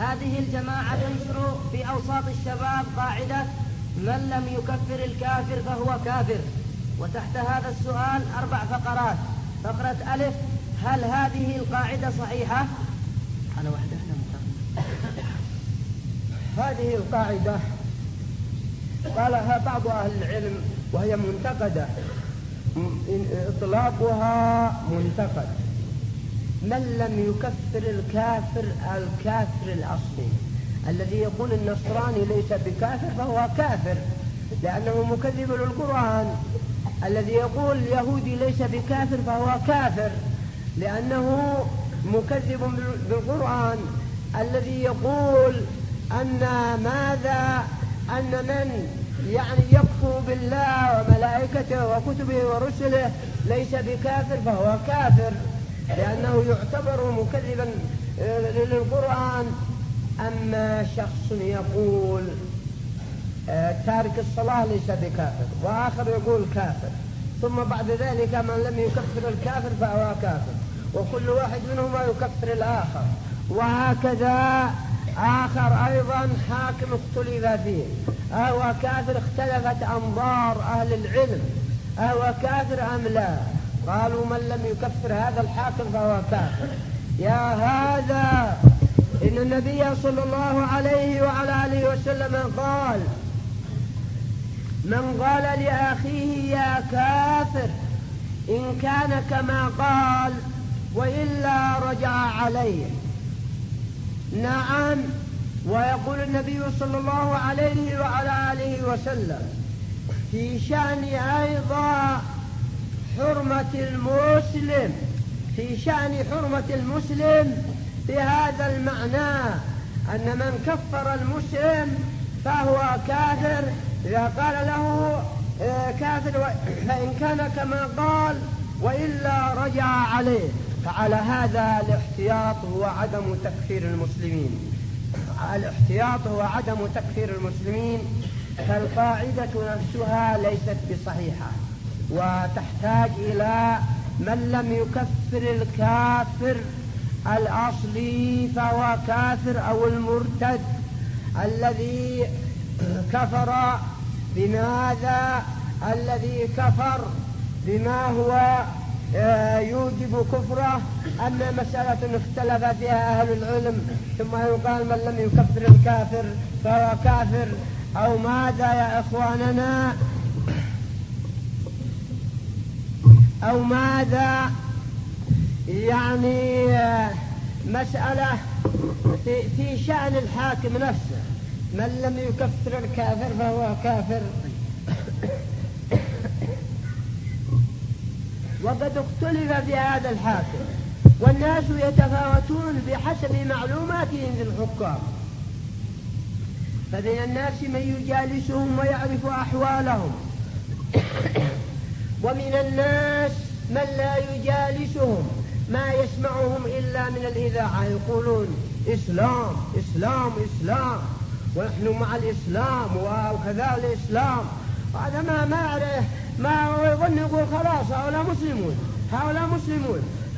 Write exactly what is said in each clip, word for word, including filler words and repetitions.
هذه الجماعة تنشر في أوساط الشباب قاعدة من لم يكفر الكافر فهو كافر. وتحت هذا السؤال أربع فقرات. فقرة ألف: هل هذه القاعدة صحيحة؟ على واحدة هذه القاعدة قالها بعض أهل العلم وهي منتقدة، إطلاقها منتقد. من لم يكفر الكافر الكافر الأصلي الذي يقول النصراني ليس بكافر فهو كافر لأنه مكذب للقرآن، الذي يقول اليهودي ليس بكافر فهو كافر لأنه مكذب بالقرآن، الذي يقول أن ماذا أن من يعني يكفر بالله وملائكته وكتبه ورسله ليس بكافر فهو كافر لأنه يعتبر مكذبا للقرآن. أما شخص يقول تارك الصلاة ليس بكافر وآخر يقول كافر، ثم بعد ذلك من لم يكفر الكافر فهو كافر، وكل واحد منهما يكفر الآخر، وهكذا آخر أيضا حاكم اختلف فيه أهو كافر، اختلفت أنظار أهل العلم أهو كافر أم لا. قالوا من لم يكفر هذا الحاكم فهو كافر. يا هذا إن النبي صلى الله عليه وعلى آله وسلم قال: من قال لأخيه يا كافر إن كان كما قال وإلا رجع عليه. نعم. ويقول النبي صلى الله عليه وعلى آله وسلم في شأن أيضا حرمة المسلم في شأن حرمة المسلم بهذا المعنى أن من كفر المسلم فهو كافر إذا قال له كافر فإن كان كما قال وإلا رجع عليه. فعلى هذا الاحتياط هو عدم تكفير المسلمين الاحتياط هو عدم تكفير المسلمين. فالقاعدة نفسها ليست بصحيحة وتحتاج إلى من لم يكفر الكافر الأصلي فهو كافر، أو المرتد الذي كفر بماذا الذي كفر بما هو يوجب كفره. أما مسألة اختلف فيها أهل العلم ثم يقال من لم يكفر الكافر فهو كافر أو ماذا يا إخواننا أو ماذا يعني مسألة في, في شأن الحاكم نفسه من لم يكفر الكافر فهو كافر. وقد اختلف في هذا الحاكم والناس يتفاوتون بحسب معلوماتهم في الحكام، فبين الناس من يجالسهم ويعرف أحوالهم ومن الناس من لا يجالسهم ما يسمعهم إلا من الإذاعة يقولون إسلام إسلام إسلام ونحن مع الإسلام وكذا الإسلام. هذا ما ما يعرف ما يظن يقول خلاص هؤلاء مسلمون هؤلاء مسلمون.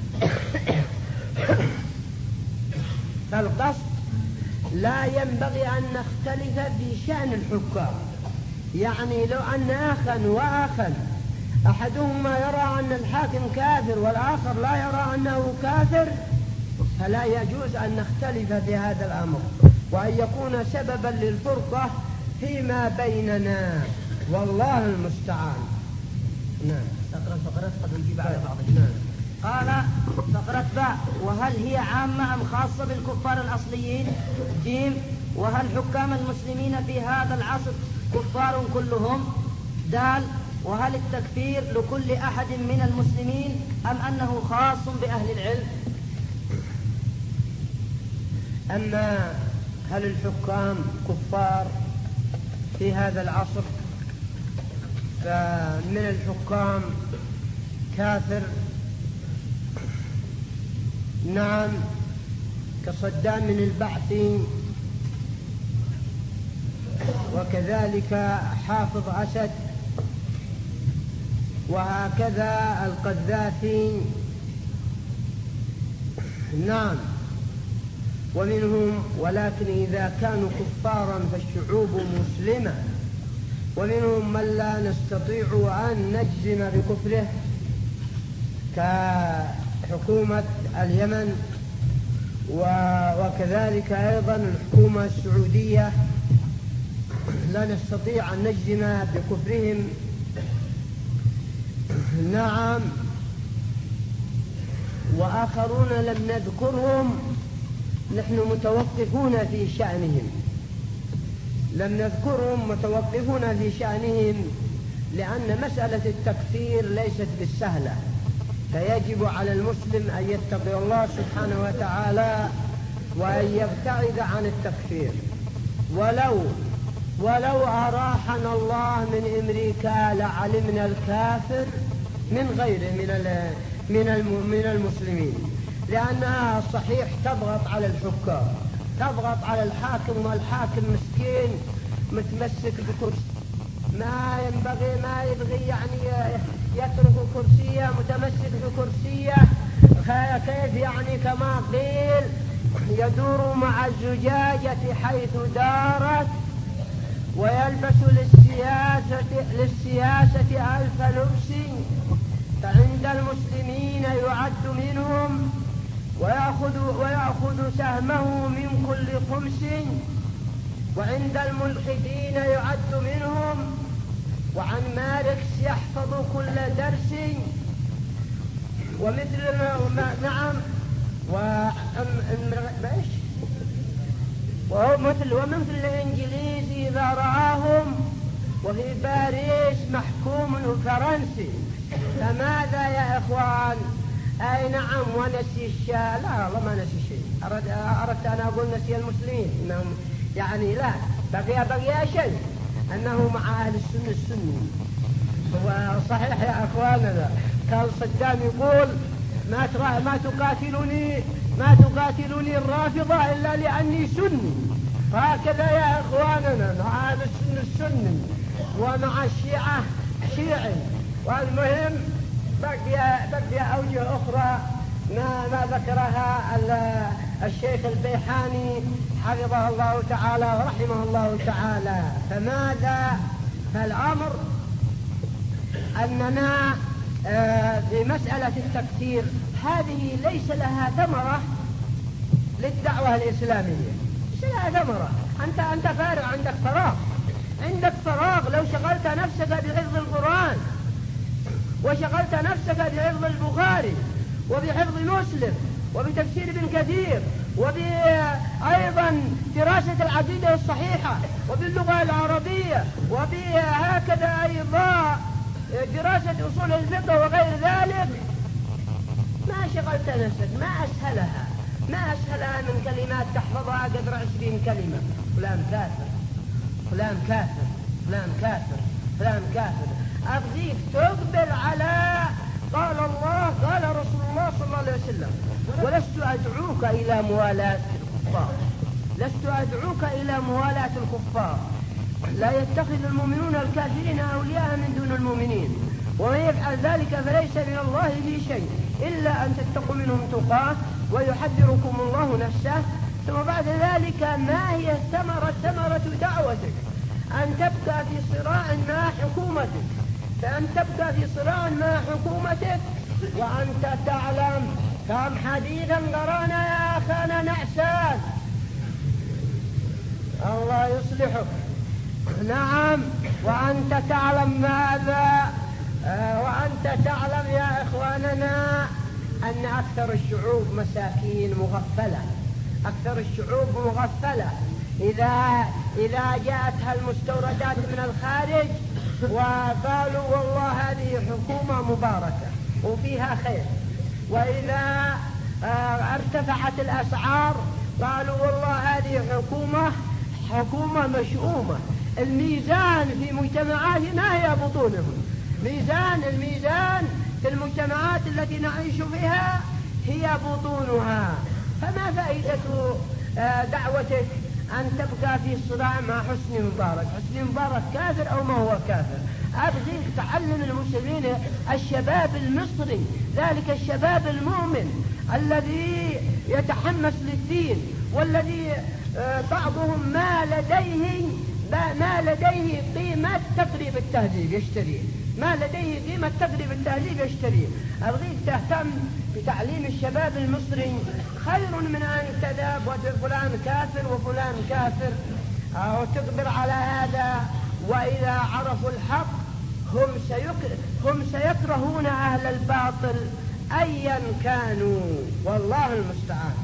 فالقصد لا ينبغي أن نختلف في شأن الحكام، يعني لو أن أخا وأخا أحدهما يرى أن الحاكم كافر والآخر لا يرى أنه كافر فلا يجوز أن نختلف في هذا الأمر وأن يكون سببا للفرقة فيما بيننا، والله المستعان. نعم. تقرأ فقرات قد نجيب على بعض. نعم. قال فقرة باء: وهل هي عامة أم خاصة بالكفار الأصليين؟ جيم: وهل حكام المسلمين في هذا العصر كفار كلهم؟ دال: وهل التكفير لكل أحد من المسلمين أم أنه خاص بأهل العلم؟ أما هل الحكام كفار في هذا العصر فمن الحكام كافر نعم كصدام من البعثي وكذلك حافظ أسد وهكذا القذافي. نعم. ومنهم ولكن إذا كانوا كفارا فالشعوب مسلمة، ومنهم من لا نستطيع أن نجزم بكفره كحكومة اليمن، وكذلك أيضا الحكومة السعودية لا نستطيع أن نجزم بكفرهم. نعم. وآخرون لم نذكرهم، نحن متوقفون في شأنهم، لم نذكرهم متوقفون في شأنهم، لأن مسألة التكفير ليست بالسهلة، فيجب على المسلم أن يتقي الله سبحانه وتعالى وأن يبتعد عن التكفير. ولو ولو أراحنا الله من أمريكا لعلمنا الكافر من غيره من من المسلمين، لأنها صحيح تضغط على الحكام، تضغط على الحاكم، والحاكم مسكين متمسك بكرسي، ما ينبغي ما يبغي يعني يترك كرسيه، متمسك بكرسيه، كيف يعني كما قيل يدور مع الزجاجة حيث دارت، ويلبس للسياسة, للسياسة ألف لبس، فعند المسلمين يعد منهم ويأخذ, ويأخذ سهمه من كل خمس، وعند الملحدين يعد منهم، وعن ماركس يحفظ كل درس، ومثل نعم ومثل ومثل الإنجليز إذا رآهم وفي باريس محكوم فرنسي، فماذا يا إخوان؟ أي نعم ونسي الشيء، لا والله ما نسي شيء، أردت أردت أن أقول نسي المسلمين، إنهم يعني لا بقي بقي شيء، أنه مع أهل السنة السني. وصحيح يا أخواننا كان صدام يقول ما ترى ما تقاتلني ما تقاتلني الرافضة إلا لأني سني، فهكذا يا إخواننا مع أهل السنة السني ومع الشيعة شيعي. والمهم بقي بقي أوجه أخرى ما ما ذكرها الشيخ البيحاني حفظه الله تعالى ورحمه الله تعالى. فماذا؟ فالأمر أننا في مسألة التكفير هذه ليس لها ثمرة للدعوة الإسلامية، ليس لها ثمرة. أنت أنت فارغ، عندك فراغ، عندك فراغ لو شغلت نفسك بحفظ القرآن، وشغلت نفسك بحفظ البخاري وبحفظ مسلم وبتفسير ابن كثير وبأيضا دراسة العقيدة الصحيحة وباللغة العربية وبهكذا أيضا دراسة أصول الفقه وغير ذلك، ما شغلت نفسك، ما أسهلها ما أسهلها من كلمات تحفظها قدر عشرين كلمة، فلان كافر فلان كافر فلان كافر فلان كافر. أبغيك تقبل على قال الله قال رسول الله صلى الله عليه وسلم، ولست أدعوك إلى موالاة الكفار، لست أدعوك إلى موالاة الكفار. لا يتخذ المؤمنون الكافرين أولياء من دون المؤمنين، ومن يفعل ذلك فليس من الله في شيء إلا أن تتقوا منهم تقاه ويحذركم الله نفسه. ثم بعد ذلك ما هي الثمرة؟ ثمرة دعوتك أن تبقى في صراع مع حكومتك، فأن تبقى في صراع مع حكومتك وأنت تعلم كم حديثا قرانا يا أخانا نعسان، الله يصلحك. نعم، وأنت تعلم ماذا؟ آه وأنت تعلم يا إخواننا أن أكثر الشعوب مساكين مغفلة، أكثر الشعوب مغفلة. إذا إذا جاءتها المستوردات من الخارج وقالوا والله هذه حكومة مباركة وفيها خير، وإذا آه ارتفعت الأسعار قالوا والله هذه حكومة حكومة مشؤومة. الميزان في مجتمعاتنا هي بطونهم، ميزان الميزان في المجتمعات التي نعيش فيها هي بطونها. فما فائدة دعوتك أن تبقى في صراع مع حسني مبارك؟ حسني مبارك كافر أو ما هو كافر؟ أبغيك تعلم المسلمين الشباب المصري، ذلك الشباب المؤمن الذي يتحمس للدين، والذي بعضهم ما لديه ما لديه قيمة تقريب التهذيب يشتريه، ما لديه قيمة تقريب التهذيب يشتريه. أبغيك تهتم بتعليم الشباب المصري خير من أن تذهب وفلان كافر وفلان كافر، أو تقدر على هذا. وإذا عرفوا الحق هم, سيك... هم سيكرهون أهل الباطل أيا كانوا، والله المستعان.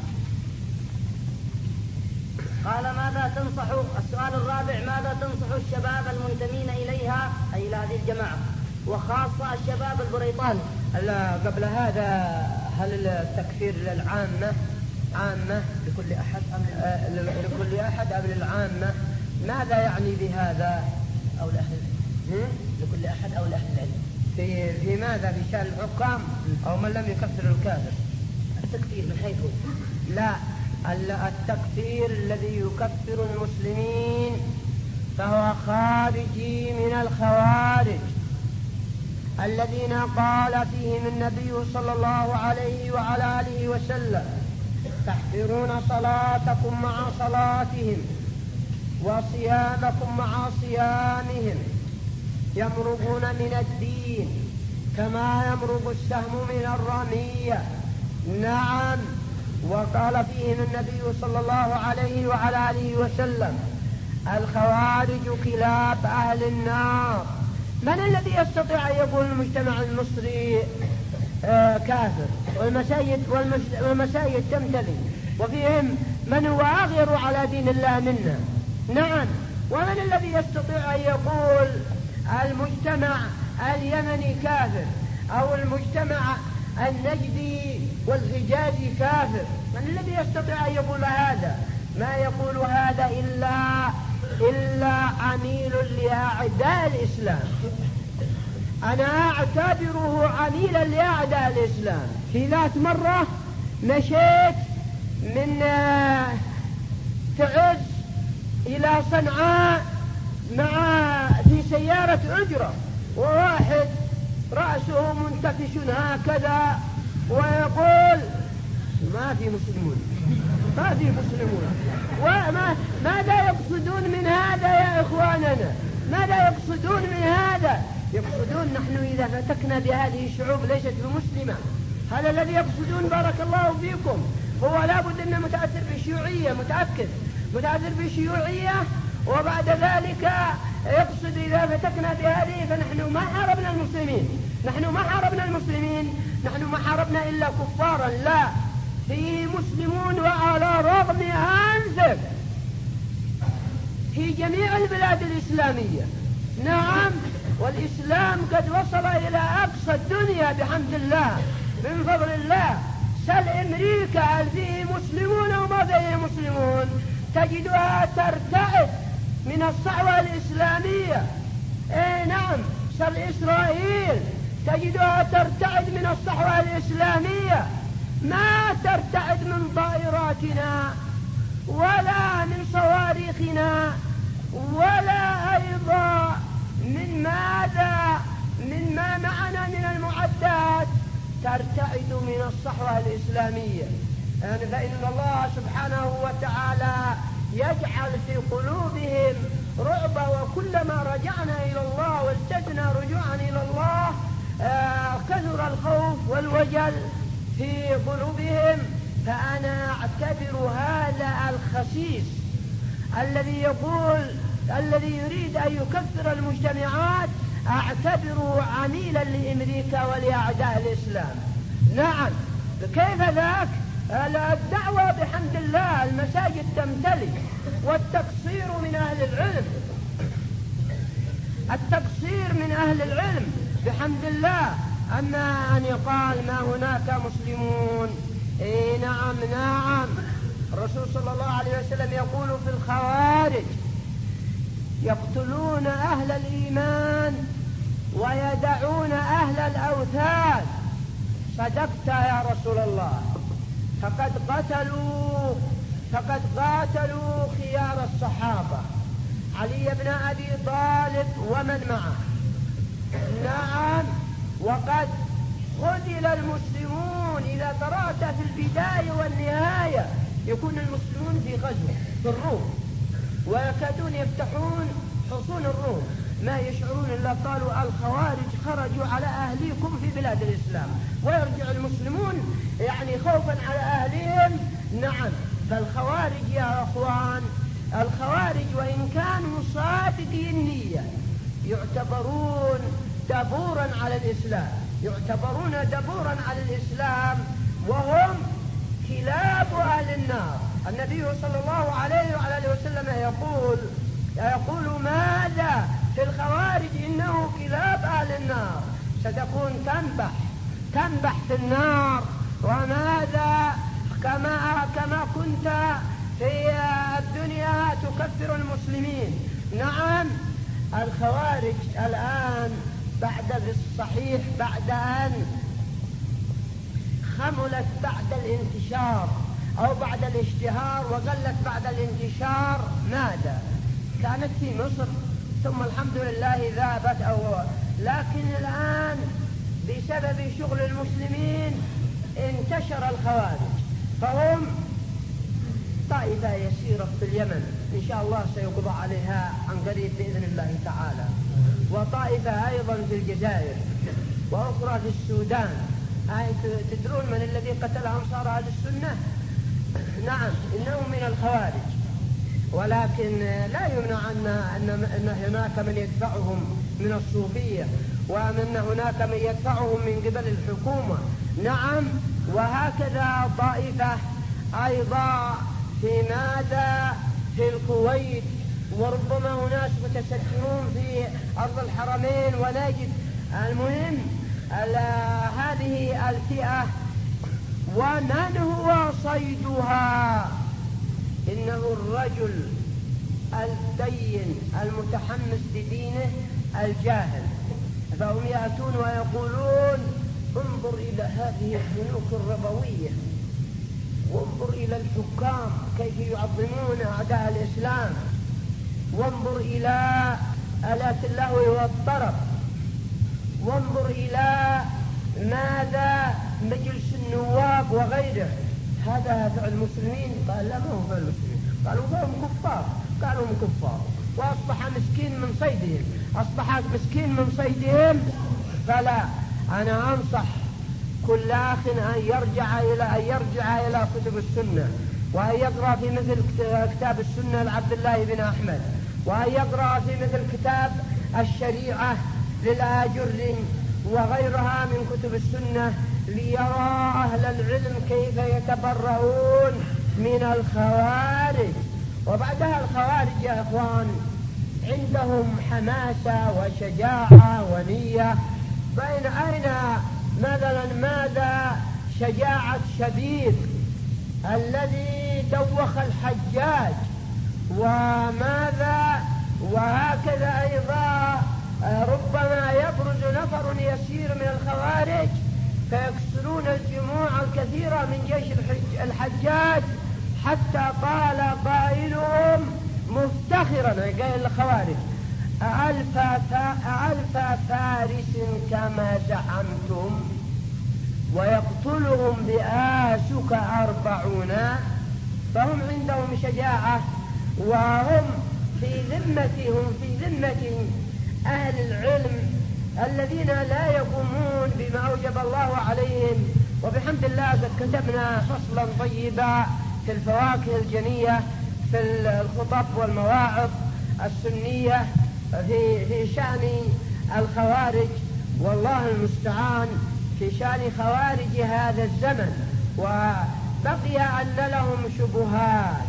قال ماذا تنصح، السؤال الرابع، ماذا تنصح الشباب المنتمين إليها أي إلى هذه الجماعة، وخاصة الشباب البريطاني؟ قبل هذا، هل التكفير للعامة عامة لكل أحد أم لكل أحد أم للعامة؟ ماذا يعني بهذا؟ أو لأهل العلم، لكل أحد أو لأهل العلم. في في ماذا؟ في شأن الحكام أو من لم يكفر الكافر؟ التكفير من حيث لا، التكفير الذي يكفر المسلمين فهو خارجي من الخوارج الذين قال فيهم النبي صلى الله عليه وعلى آله وسلم: تحقرون صلاتكم مع صلاتهم وصيامكم مع صيامهم، يمرقون من الدين كما يمرق السهم من الرمية. نعم، وقال فيهم النبي صلى الله عليه وعلى آله وسلم: الخوارج كلاب أهل النار. من الذي يستطيع أن يقول المجتمع المصري آه كافر والمساجد, والمساجد تمتلئ وفيهم من هو أغير على دين الله منا؟ نعم. ومن الذي يستطيع أن يقول المجتمع اليمني كافر أو المجتمع النجدي والحجازي كافر؟ من الذي يستطيع أن يقول هذا؟ ما يقول هذا إلا إلا عميل لأعداء الإسلام. أنا أعتبره عميلا لأعداء الإسلام. في ذات مرة مشيت من تعز إلى صنعاء مع في سيارة أجرة، وواحد رأسه منتفش هكذا ويقول: ما في مسلمون، ما في مسلمون. وما ماذا يقصدون من هذا يا إخواننا؟ ماذا يقصدون من هذا؟ يقصدون نحن إذا فتكنا بهذه الشعوب ليست بمسلمة. هذا الذي يقصدون. بارك الله فيكم. هو لابد أنه متأثر بالشيوعية، متأكد متأثر بالشيوعية، وبعد ذلك يقصد إذا فتكنا بهذه فنحن ما حاربنا المسلمين، نحن ما حاربنا المسلمين، نحن ما حاربنا إلا كفارا. لا، فيه مسلمون وعلى رغم أنفك في جميع البلاد الإسلامية. نعم، والإسلام قد وصل إلى أقصى الدنيا بحمد الله من فضل الله. سل أمريكا هل فيه مسلمون وما فيه مسلمون؟ تجدها ترتعد من الصحوة الإسلامية. إيه نعم. سل إسرائيل تجدها ترتعد من الصحوة الإسلامية، ما ترتعد من طائراتنا ولا من صواريخنا ولا أيضا من ماذا من ما معنا من المعدات، ترتعد من الصحوة الإسلامية. يعني فإن الله سبحانه وتعالى يجعل في قلوبهم رعبا، وكلما رجعنا إلى الله والتجنا رجوعا إلى الله آه كثر الخوف والوجل في قلوبهم. فأنا أعتبر هذا الخسيس الذي يقول الذي يريد أن يكفر المجتمعات أعتبره عميلا لأمريكا ولأعداء الإسلام. نعم. كيف ذاك؟ الدعوة بحمد الله المساجد تمتلئ، والتقصير من أهل العلم، التقصير من أهل العلم بحمد الله. أما أن يقال ما هناك مسلمون، إيه نعم نعم. الرسول صلى الله عليه وسلم يقول في الخوارج: يقتلون أهل الإيمان ويدعون أهل الأوثان. صدقت يا رسول الله، فقد قتلوا فقد قاتلوا خيار الصحابة، علي بن أبي طالب ومن معه. نعم. وقد خذل المسلمون إذا قرأت في البداية والنهاية يكون المسلمون في غزو في الروم، ويكادون يفتحون حصون الروم، ما يشعرون إلا قالوا الخوارج خرجوا على أهليكم في بلاد الإسلام، ويرجع المسلمون يعني خوفا على أهلهم. نعم، فالخوارج يا أخوان، الخوارج وإن كانوا صادقي النية يعتبرون دبورا على الإسلام، يعتبرون دبورا على الإسلام، وهم كلاب أهل النار. النبي صلى الله عليه وعلى وسلم يقول يقول ماذا في الخوارج؟ إنه كلاب أهل النار، ستكون تنبح تنبح في النار. وماذا كما كما كنت في الدنيا تكفر المسلمين. نعم، الخوارج الآن بعد الصحيح بعد أن خملت بعد الانتشار أو بعد الاشتهار وقلت بعد الانتشار، ماذا؟ كانت في مصر ثم الحمد لله ذابت، أو لكن الآن بسبب شغل المسلمين انتشر الخوارج، فهم طائفة يسيرة في اليمن إن شاء الله سيقضى عليها عن قريب بإذن الله تعالى، وطائفة أيضا في الجزائر، وأخرى في السودان. تدرون من الذي قتل أنصار أهل السنة؟ نعم، إنه من الخوارج، ولكن لا يمنع أن, أن هناك من يدفعهم من الصوفية، وأن هناك من يدفعهم من قبل الحكومة. نعم، وهكذا طائفة أيضا في ماذا في الكويت، وربما أناس متسترون في أرض الحرمين ونجد. المهم هذه الفئة ومن هو صيدها؟ إنه الرجل الدين المتحمس بدينه الجاهل، فهم يأتون ويقولون انظر إلى هذه البنوك الربوية، وانظر إلى الحكام كيف يعظمون أعداء الإسلام، وانظر إلى آلات اللهو والطرب، وانظر إلى ماذا مجلس النواب وغيره. هذا فعل المسلمين؟ قال لا، ما هو فعل المسلمين. قالوا هم كفار، قالوا هم كفار، وأصبح مسكين من صيدهم، أصبح مسكين من صيدهم. فلا، أنا أنصح كل أخ أن يرجع إلى أن يرجع إلى كتب السنة، وأن يقرأ في مثل كتاب السنة لعبد الله بن أحمد، وأن يقرأ في مثل كتاب الشريعة للآجر وغيرها من كتب السنة، ليرى أهل العلم كيف يتبرؤون من الخوارج. وبعدها الخوارج يا إخوان عندهم حماسة وشجاعة ونية. بين أين مثلا ماذا شجاعة شبيب الذي دوخ الحجاج، وماذا وهكذا أيضا ربما يبرز نفر يسير من الخوارج فيكسرون الجموع الكثيرة من جيش الحجاج، حتى قال قائلهم مفتخرا قائل الخوارج ألف ألف فارس كما زعمتم ويقتلهم بآسك أربعون. فهم عندهم شجاعة، وهم في ذمتهم في ذمة أهل العلم الذين لا يقومون بما أوجب الله عليهم. وبحمد الله قد كتبنا فصلا طيبا في الفواكه الجنية في الخطب والمواعظ السنية في في شأن الخوارج، والله المستعان، في شأن خوارج هذا الزمن. وبقي أن لهم شبهات،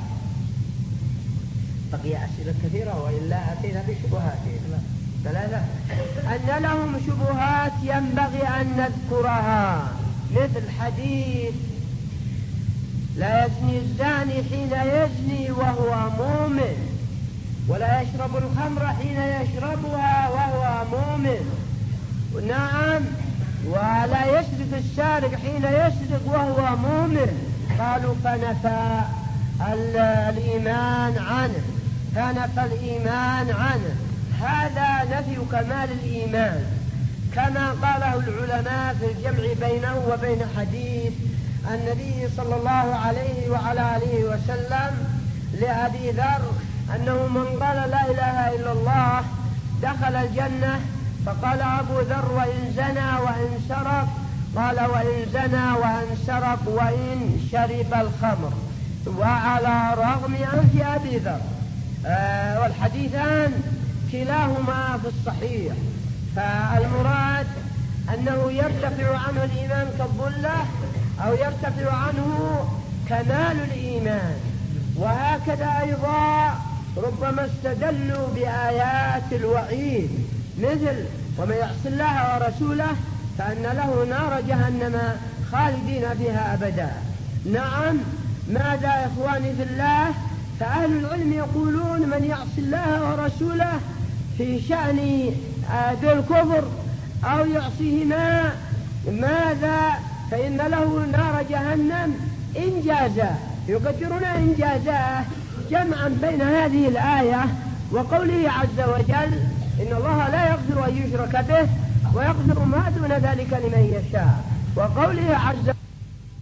بقي أسئلة كثيرة وإلا أتينا بشبهات ثلاثة. أن لهم شبهات ينبغي أن نذكرها، مثل حديث لا يزني الزاني حين يزني وهو مؤمن، ولا يشرب الخمر حين يشربها وهو مؤمن. نعم، ولا يسرق السارق حين يسرق وهو مؤمن. قالوا فنفى الإيمان عنه، فنفى الإيمان عنه. هذا نفي كمال الإيمان، كما قاله العلماء في الجمع بينه وبين حديث النبي صلى الله عليه وعلى آله وسلم لأبي ذر أنه من قال لا إله إلا الله دخل الجنة، فقال أبو ذر وإن زنى وإن سرق، قال وإن زنى وإن سرق وإن شرب الخمر، وعلى رغم أنف أبي ذر. آه والحديثان كلاهما في الصحيح، فالمراد أنه يرتفع عنه الإيمان كالظلة أو يرتفع عنه كمال الإيمان. وهكذا أيضا ربما استدلوا بآيات الوعيد مثل ومن يعص الله ورسوله فأن له نار جهنم خالدين فيها أبدا. نعم، ماذا يا إخواني في الله؟ فأهل العلم يقولون من يعص الله ورسوله في شأن بالكفر أو يعصيهما ماذا؟ فإن له نار جهنم إنجازا، يقدرون إنجازاه جمعا بين هذه الآية وقوله عز وجل إن الله لا يغفر أن يشرك به ويغفر ما دون ذلك لمن يشاء، وقوله عز